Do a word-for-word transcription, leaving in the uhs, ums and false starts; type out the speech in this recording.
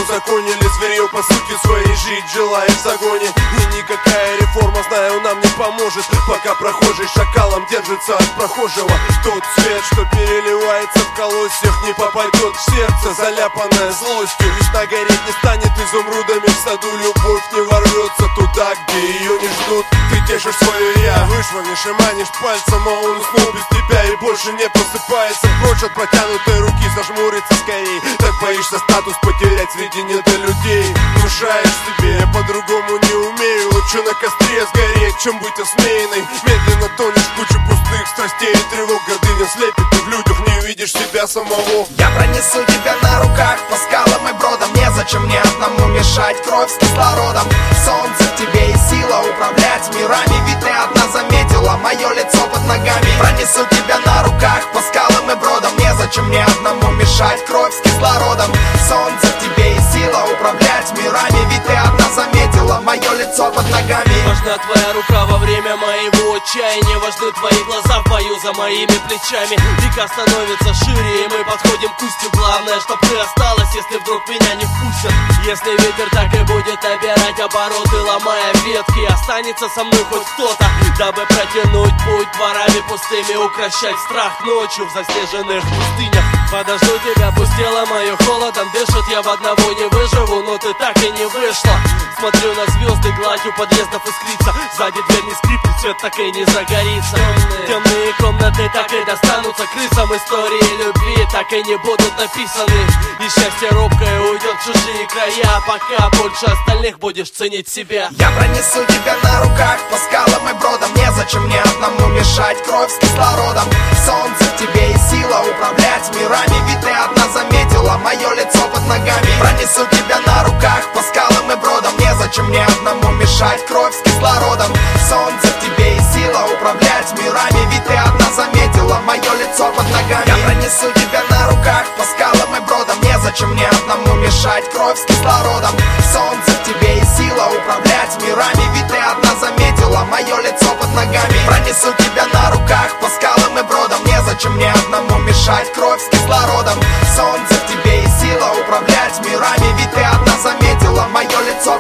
узаконили зверье по сути своей, жить желая в загоне. И никакая реформа, знаю, нам не поможет, пока прохожий шакалом держится от прохожего. Тот свет, что переливается в колосьях, не попадет в сердце, заляпанное злостью. Весна гореть не станет изумрудами в саду, любовь не ворвется туда, где ее не ждут. Ты тешишь свое я, вышвырнешь и манишь пальцем, а он уснул без тебя и больше не просыпается. Прочь от протянутой руки, зажмуриться скорей. Так боишься статус потерять среди недолюдей. Внушаешь себе, я по-другому не умею, лучше на костре сгореть, чем быть осмеянной. Медленно тонешь в кучу пустых страстей и тревог. Гордыня слепит, ты в людях не видишь себя самого. Я пронесу тебя на руках по скалам и бродам. Незачем мне одному мешать, кровь с кислородом. Солнце в тебе и сила управлять мирами, ведь ты одна заметила мое лицо под ногами. Пронесу тебя на руках по скалам и бродам. Незачем мне одному мешать, кровь с кислородом. Солнце в тебе и сила управлять мирами, ведь ты одна заметила мое лицо под ногами. Важна твоя рука во время моего отчаяния, важны твои глаза в бою за моими плечами. Река становится шире, и мы подходим к устью. Главное, чтоб ты осталась, если вдруг меня не впустят. Если ветер так и будет набирать обороты, ломая ветки, останется со мной хоть кто-то, дабы протянуть путь дворами пустыми, укращать страх ночью в заснеженных пустынях. Подожду тебя, пусть тело мое холодом дышит, я в одного не выживу, но ты так и не вышла. Смотрю на звезды, гладь у подъездов искрится, сзади дверь не скрипнет, свет так и не загорится. Темные комнаты так и достанутся крысам, истории любви так и не будут написаны. И счастье робкое уйдет в чужие края, пока больше остальных будешь ценить себя. Я пронесу тебя на руках по скалам и бродам. Незачем мне одному мешать, кровь с кислородом. Солнце в тебе и сила управлять мирами, ведь ты одна заметила мое лицо под ногами. Пронесу тебя на руках по скалам и бродам. Незачем мне одному мешать, кровь с кислородом. Солнце в тебе и сила управлять мирами, ведь ты одна заметила мое лицо под ногами. Я пронесу тебя на руках по скалам и бродам. Незачем мне одному мешать, кровь с кислородом. Солнце в тебе и сила управлять мирами, ведь ты одна заметила мое лицо под ногами. Пронесу тебя на руках по скалам и бродам. Незачем мне одному мешать, кровь с кислородом. Солнце в тебе и сила управлять мирами, ведь ты одна заметила мое лицо